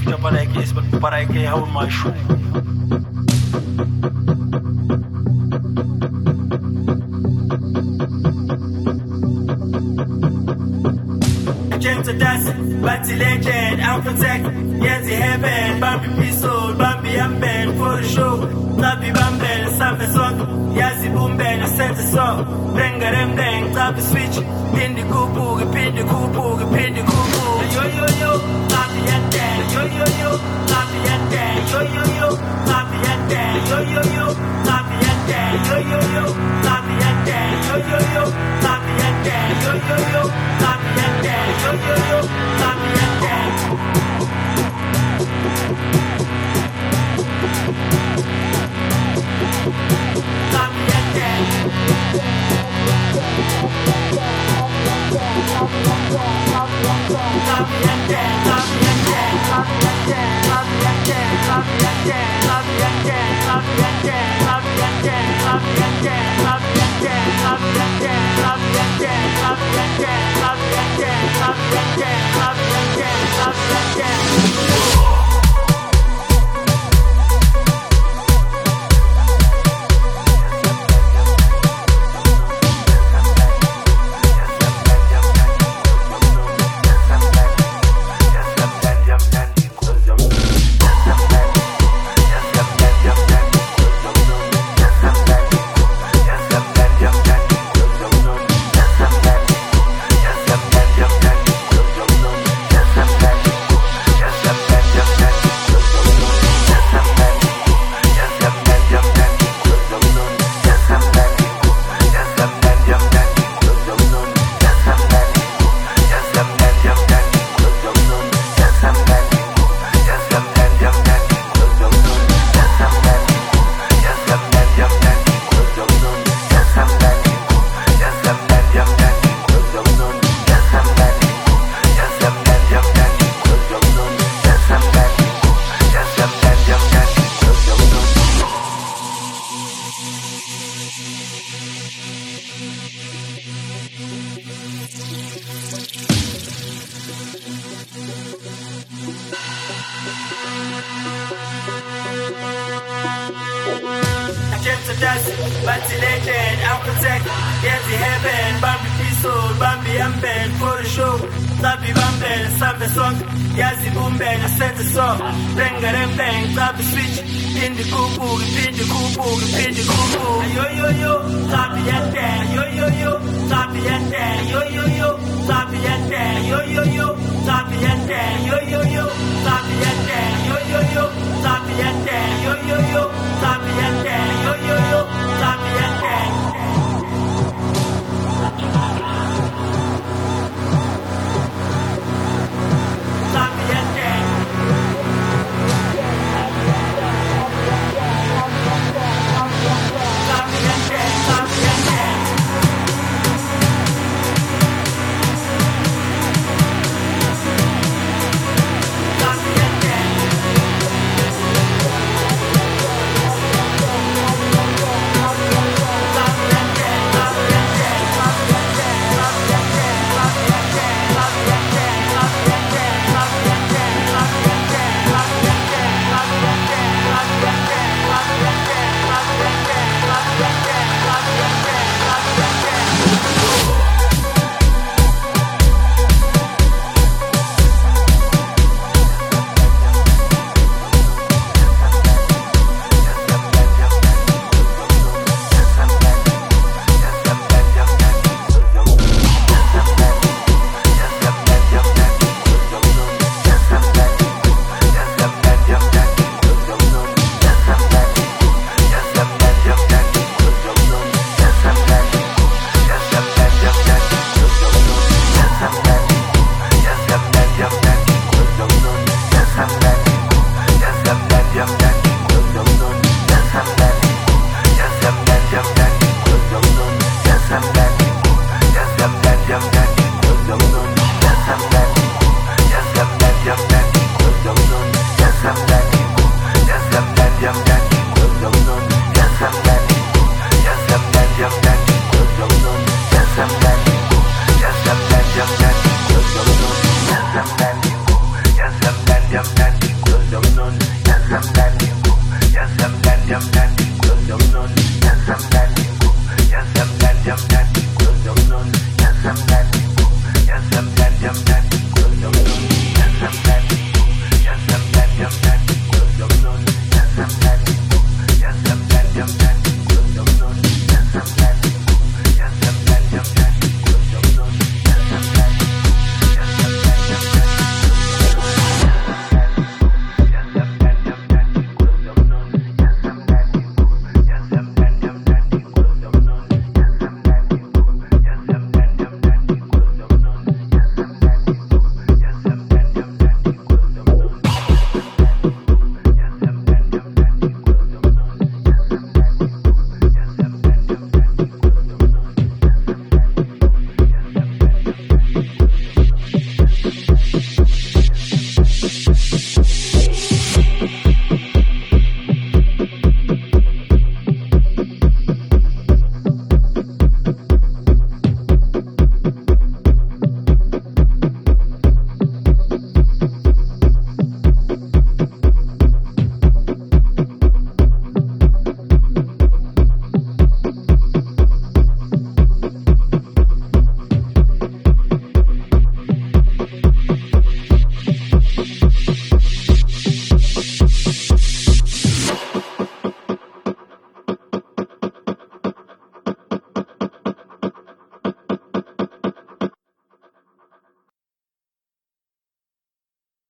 future but I can hold my shoe. James dust, but the legend, I'm protect. Yes, the heaven, Bambi Pistol, Bambi Amben for the show. Tabi Bamben, Sambe song. Yes, the boom bang, I set the song. Renga rem bang, tap the switch. Pin the cuckoo, pin the cuckoo, pin the cuckoo. Yo yo yo, Tabi and Dan, yo yo yo, Tabi and Dan, yo yo yo, Tabi and Dan, yo yo yo, Tabi and Dan, yo yo yo, Tabi and Dan, yo yo yo, Tabi and Dan, yo yo yo, Tabi and Dan, yo yo yo, Tabi and Dan. Tabi and Dan. Dust, but the legend, I'm protect. Yes, the heaven, Bambi Pistol, Bambi Amben for the show. Tabi Bamben, Sambe song. Yes, the boom bang, I set the song. Renga rem bang, tap the switch. Pin the cuckoo, pin the cuckoo, pin the cuckoo. Yo yo yo, Tabi and Dan, yo yo yo.